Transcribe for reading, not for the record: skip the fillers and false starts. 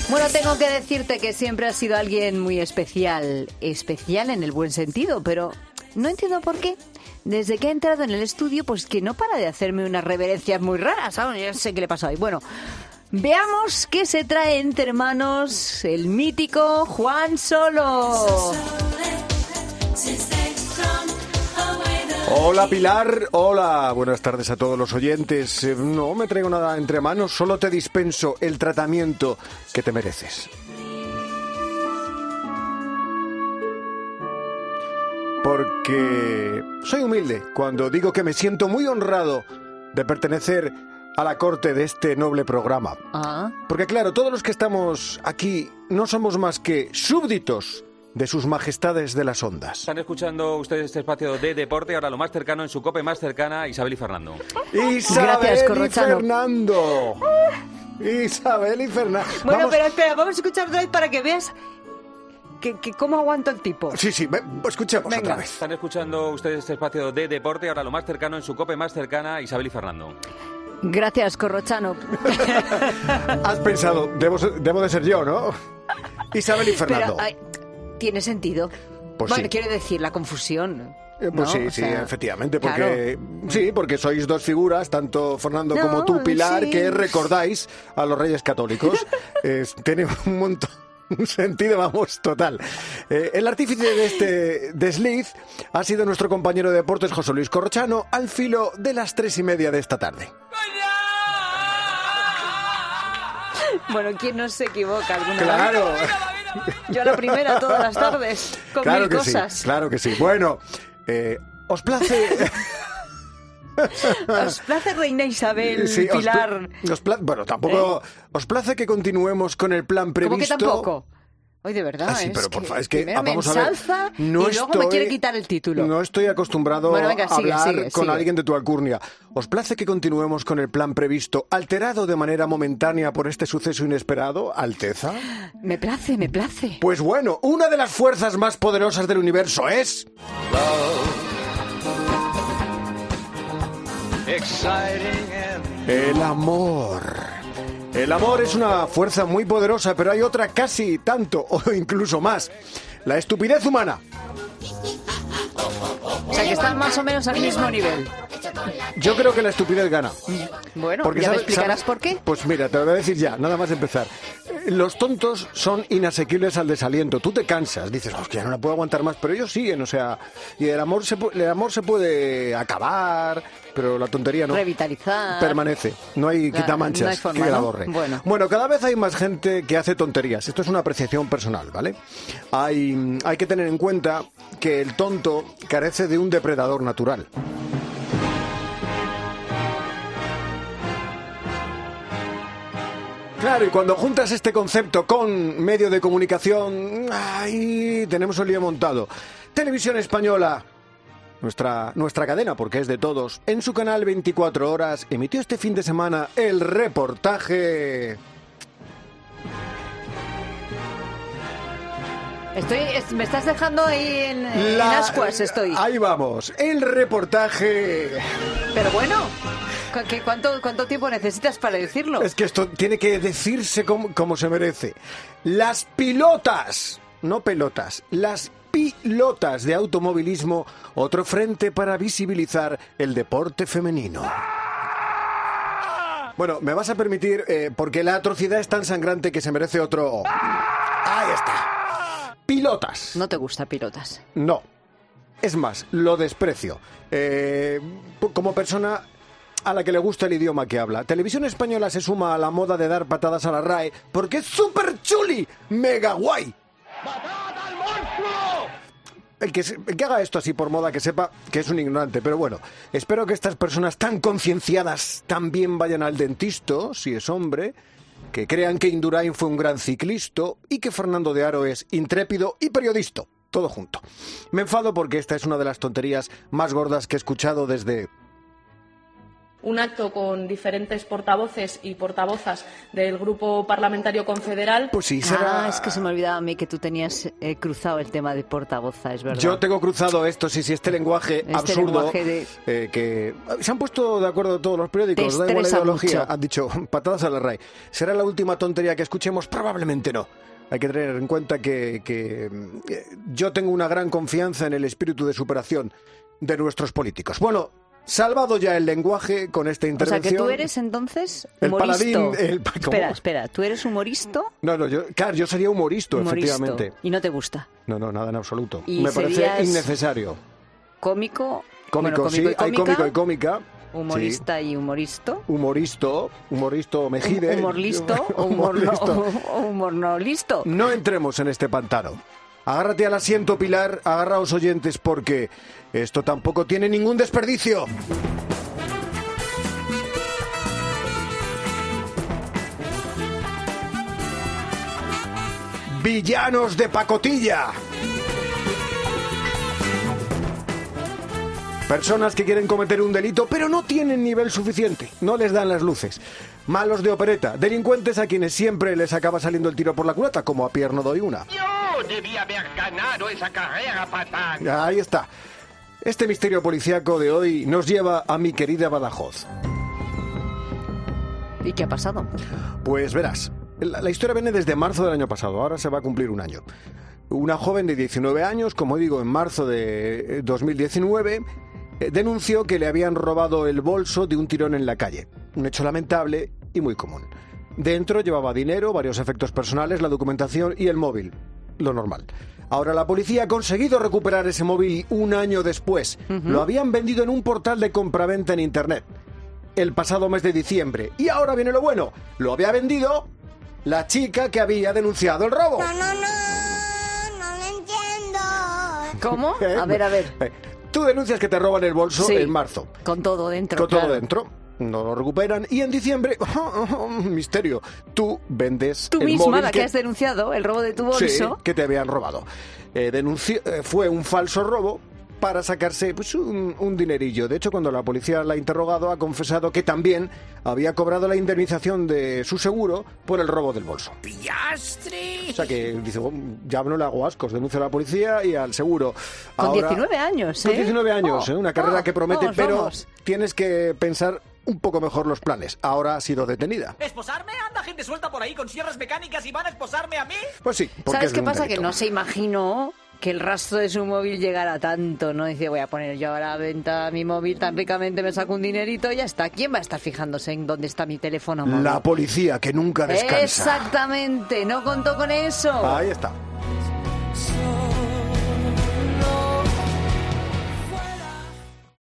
Bueno, tengo que decirte que siempre has sido alguien muy especial. Especial en el buen sentido, pero no entiendo por qué. Desde que ha entrado en el estudio, pues que no para de hacerme unas reverencias muy raras, ¿sabes? Yo sé qué le pasa hoy. Bueno, veamos qué se trae entre manos el mítico Juan Solo. Hola Pilar, hola, buenas tardes a todos los oyentes. No me traigo nada entre manos, solo te dispenso el tratamiento que te mereces. Porque soy humilde cuando digo que me siento muy honrado de pertenecer a la corte de este noble programa. Porque claro, todos los que estamos aquí no somos más que súbditos de sus majestades de las ondas. Están escuchando ustedes este espacio de deporte, ahora lo más cercano, en su COPE más cercana, Isabel y Fernando. Gracias, Corrochano. Isabel y Fernando. Bueno, pero espera, vamos a escuchar otra vez para que veas que cómo aguanto el tipo. Sí, escuchemos otra vez. Están escuchando ustedes este espacio de deporte, ahora lo más cercano, en su COPE más cercana, Isabel y Fernando. Gracias, Corrochano. Has pensado, debo de ser yo, ¿no? Isabel y Fernando. Pero, tiene sentido. Pues bueno, sí. quiero decir, la confusión. Pues ¿no? sí, O sea, efectivamente, porque claro. sí, porque sois dos figuras, tanto Fernando como tú, Pilar, sí. que recordáis a los Reyes Católicos. Tiene un sentido, vamos, total. El artífice de este desliz ha sido nuestro compañero de deportes, José Luis Corrochano, al filo de las 3:30 de esta tarde. Bueno, ¿quién no se equivoca alguna Claro. vez? Yo la primera todas las tardes, con Claro mil que cosas. sí, claro que sí. Bueno, ¿os place? ¿Os place, Reina Isabel, Sí, Pilar? Bueno, tampoco. ¿Os place que continuemos con el plan previsto? ¿Cómo que tampoco? Hoy de verdad, Sí, pero por favor, es que primero vamos me a ver. ensalza y luego me quiere quitar el título. No estoy acostumbrado Bueno, venga, a hablar sigue. con alguien de tu alcurnia. ¿Os place que continuemos con el plan previsto, alterado de manera momentánea por este suceso inesperado, Alteza? Me place. Pues bueno, una de las fuerzas más poderosas del universo es... el amor. El amor es una fuerza muy poderosa, pero hay otra casi tanto, o incluso más. La estupidez humana. O sea, que están más o menos al mismo nivel. Yo creo que la estupidez gana. Bueno, Porque ¿ya me ¿sabes? explicarás por qué? Pues mira, te lo voy a decir ya, nada más empezar. Los tontos son inasequibles al desaliento. Tú te cansas, dices, hostia, no la puedo aguantar más, pero ellos siguen, o sea, y el amor se puede acabar, pero la tontería no. Revitalizar. Permanece, no hay Claro, quitamanchas no hay forma, que la ¿no? borre. Bueno, Cada vez hay más gente que hace tonterías. Esto es una apreciación personal, ¿vale? Hay que tener en cuenta que el tonto carece de un depredador natural. Claro, y cuando juntas este concepto con medio de comunicación, ¡ay! Tenemos un lío montado. Televisión Española, nuestra cadena, porque es de todos, en su canal 24 horas, emitió este fin de semana el reportaje... Me estás dejando ahí en ascuas, estoy. Ahí vamos, el reportaje... Pero bueno, ¿cuánto tiempo necesitas para decirlo? Es que esto tiene que decirse como se merece. Las pilotas, no pelotas, las pilotas de automovilismo, otro frente para visibilizar el deporte femenino. Bueno, me vas a permitir, porque la atrocidad es tan sangrante que se merece otro... Ahí está. Pilotas. ¿No te gusta pilotas? No. Es más, lo desprecio. Como persona a la que le gusta el idioma que habla. Televisión Española se suma a la moda de dar patadas a la RAE porque es súper chuli, mega guay. ¡Patada al monstruo! El que haga esto así por moda, que sepa que es un ignorante. Pero bueno, espero que estas personas tan concienciadas también vayan al dentista, si es hombre, que crean que Indurain fue un gran ciclista y que Fernando de Aro es intrépido y periodista. Todo junto. Me enfado porque esta es una de las tonterías más gordas que he escuchado desde un acto con diferentes portavoces y portavozas del Grupo Parlamentario Confederal. Pues sí, será... Es que se me olvidaba a mí que tú tenías cruzado el tema de portavoza, es verdad. Yo tengo cruzado esto, sí, este lenguaje absurdo lenguaje que se han puesto de acuerdo todos los periódicos, da igual la ideología, han dicho patadas a la RAE. ¿Será la última tontería que escuchemos? Probablemente no. Hay que tener en cuenta que yo tengo una gran confianza en el espíritu de superación de nuestros políticos. Bueno, salvado ya el lenguaje con esta intervención. O sea, que tú eres entonces el humoristo. paladín. Espera, ¿tú eres humoristo? No, yo sería humoristo, efectivamente. ¿Y no te gusta? No, nada en absoluto. ¿Y me parece innecesario. ¿Cómico? Cómico, sí, hay cómico y cómica. Humorista sí. Y humoristo. Humoristo Mejide. ¿Humor listo o humor no listo? No entremos en este pantano. Agárrate al asiento, Pilar, agarraos oyentes, porque esto tampoco tiene ningún desperdicio. Villanos de pacotilla. Personas que quieren cometer un delito, pero no tienen nivel suficiente, no les dan las luces. Malos de opereta, delincuentes a quienes siempre les acaba saliendo el tiro por la culata, como a Pierre no doy una. Yo debía haber ganado esa carrera, patán. Ahí está. Este misterio policíaco de hoy nos lleva a mi querida Badajoz. ¿Y qué ha pasado? Pues verás, la historia viene desde marzo del año pasado, ahora se va a cumplir un año. Una joven de 19 años, como digo, en marzo de 2019... denunció que le habían robado el bolso de un tirón en la calle. Un hecho lamentable y muy común. Dentro llevaba dinero, varios efectos personales, la documentación y el móvil. Lo normal. Ahora la policía ha conseguido recuperar ese móvil un año después. Lo habían vendido en un portal de compraventa en Internet el pasado mes de diciembre. Y ahora viene lo bueno. Lo había vendido la chica que había denunciado el robo. No lo entiendo. ¿Cómo? A ver. Tú denuncias que te roban el bolso en marzo. Con todo dentro. Con todo dentro. No lo recuperan. Y en diciembre, misterio, tú vendes tú el misma, móvil la que has denunciado, el robo de tu bolso. Sí, que te habían robado. Fue un falso robo para sacarse pues, un dinerillo. De hecho, cuando la policía la ha interrogado, ha confesado que también había cobrado la indemnización de su seguro por el robo del bolso. ¡Pillastre! O sea que dice, ya no le hago ascos, denuncio a la policía y al seguro. Con Ahora, 19 años, Con 19 años, una carrera que promete, pero tienes que pensar un poco mejor los planes. Ahora ha sido detenida. ¿Esposarme? ¿Anda gente suelta por ahí con sierras mecánicas y van a esposarme a mí? Pues sí. ¿Sabes qué pasa? Que no se imaginó que el rastro de su móvil llegara tanto, ¿no? Dice, voy a poner yo ahora a venta mi móvil, tan ricamente me saco un dinerito y ya está. ¿Quién va a estar fijándose en dónde está mi teléfono móvil? La policía, que nunca descansa. Exactamente, no contó con eso. Ahí está.